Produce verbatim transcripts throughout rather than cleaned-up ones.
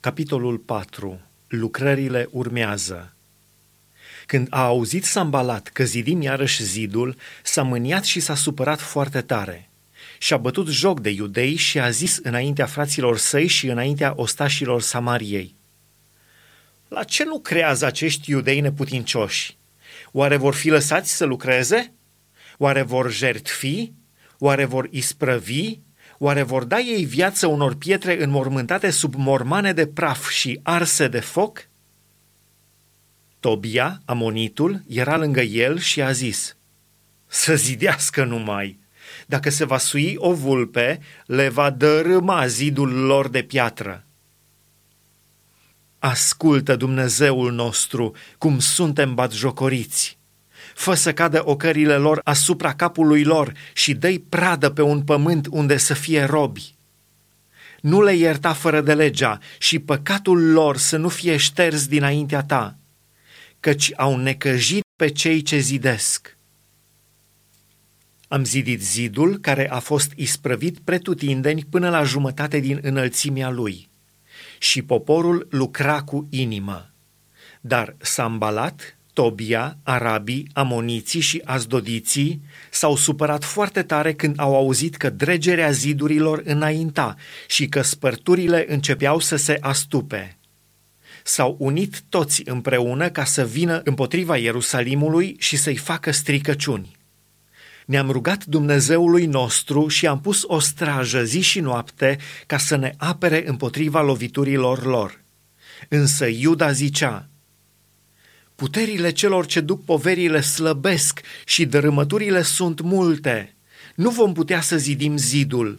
Capitolul patru. Lucrările urmează. Când a auzit Sambalat că zidim iarăși zidul, s-a mâniat și s-a supărat foarte tare. Și-a bătut joc de iudei și a zis înaintea fraților săi și înaintea ostașilor Samariei: La ce lucrează acești iudei neputincioși? Oare vor fi lăsați să lucreze? Oare vor jertfi? Oare vor isprăvi? Oare vor da ei viață unor pietre înmormântate sub mormane de praf și arse de foc? Tobia, amonitul, era lângă el și a zis: Să zidească numai! Dacă se va sui o vulpe, le va dărâma zidul lor de piatră. Ascultă, Dumnezeul nostru, cum suntem batjocoriți! Fă să cadă ocările lor asupra capului lor și dă-i pradă pe un pământ unde să fie robi. Nu le ierta fără de legea și păcatul lor să nu fie șters dinaintea ta, căci au necăjit pe cei ce zidesc. Am zidit zidul care a fost isprăvit pretutindeni până la jumătate din înălțimea lui. Și poporul lucra cu inimă. Dar Sambalat, Tobia, arabii, amoniții și azdodiții s-au supărat foarte tare când au auzit că dregerea zidurilor înainta și că spărturile începeau să se astupe. S-au unit toți împreună ca să vină împotriva Ierusalimului și să-i facă stricăciuni. Ne-am rugat Dumnezeului nostru și am pus o strajă zi și noapte ca să ne apere împotriva loviturilor lor. Însă Iuda zicea: Puterile celor ce duc poverile slăbesc și dărâmăturile sunt multe. Nu vom putea să zidim zidul.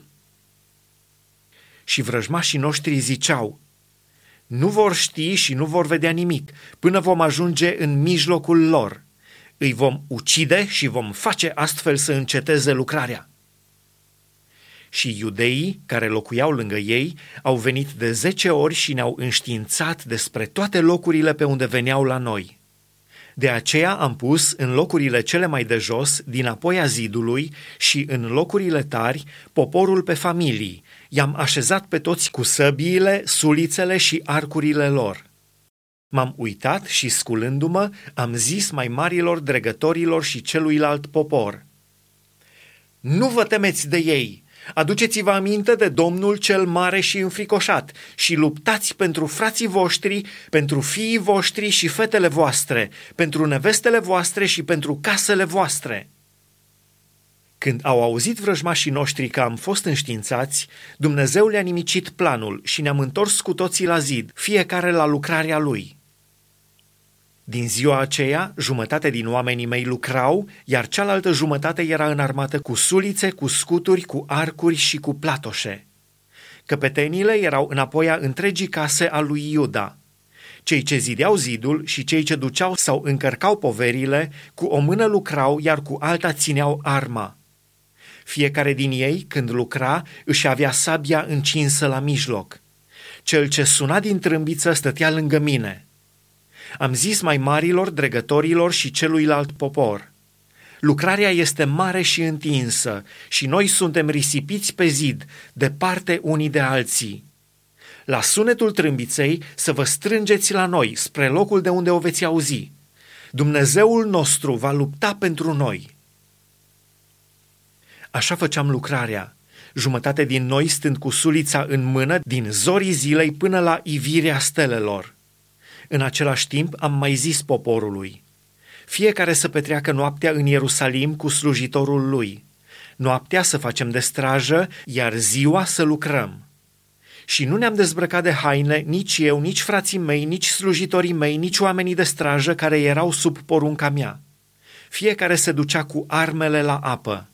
Și vrăjmașii noștri ziceau: Nu vor ști și nu vor vedea nimic până vom ajunge în mijlocul lor. Îi vom ucide și vom face astfel să înceteze lucrarea. Și iudeii care locuiau lângă ei au venit de zece ori și ne-au înștiințat despre toate locurile pe unde veneau la noi. De aceea am pus în locurile cele mai de jos, din apoi a zidului, și în locurile tari, poporul pe familii. I-am așezat pe toți cu săbiile, sulițele și arcurile lor. M-am uitat și, sculându-mă, am zis mai marilor dregătorilor și celuilalt popor: Nu vă temeți de ei! Aduceți-vă aminte de Domnul cel mare și înfricoșat și luptați pentru frații voștri, pentru fiii voștri și fetele voastre, pentru nevestele voastre și pentru casele voastre. Când au auzit vrăjmașii noștri că am fost înștiințați, Dumnezeu le-a nimicit planul și ne-am întors cu toții la zid, fiecare la lucrarea lui. Din ziua aceea, jumătate din oamenii mei lucrau, iar cealaltă jumătate era înarmată cu sulițe, cu scuturi, cu arcuri și cu platoșe. Căpetenile erau înapoi a întregii case a lui Iuda. Cei ce zideau zidul și cei ce duceau sau încărcau poverile, cu o mână lucrau, iar cu alta țineau arma. Fiecare din ei, când lucra, își avea sabia încinsă la mijloc. Cel ce suna din trâmbiță stătea lângă mine. Am zis mai marilor, dregătorilor și celuilalt popor: Lucrarea este mare și întinsă și noi suntem risipiți pe zid, departe unii de alții. La sunetul trâmbiței să vă strângeți la noi, spre locul de unde o veți auzi. Dumnezeul nostru va lupta pentru noi. Așa făceam lucrarea, jumătate din noi stând cu sulița în mână din zorii zilei până la ivirea stelelor. În același timp am mai zis poporului: Fiecare să petreacă noaptea în Ierusalim cu slujitorul lui. Noaptea să facem de strajă, iar ziua să lucrăm. Și nu ne-am dezbrăcat de haine, nici eu, nici frații mei, nici slujitorii mei, nici oamenii de strajă care erau sub porunca mea. Fiecare se ducea cu armele la apă.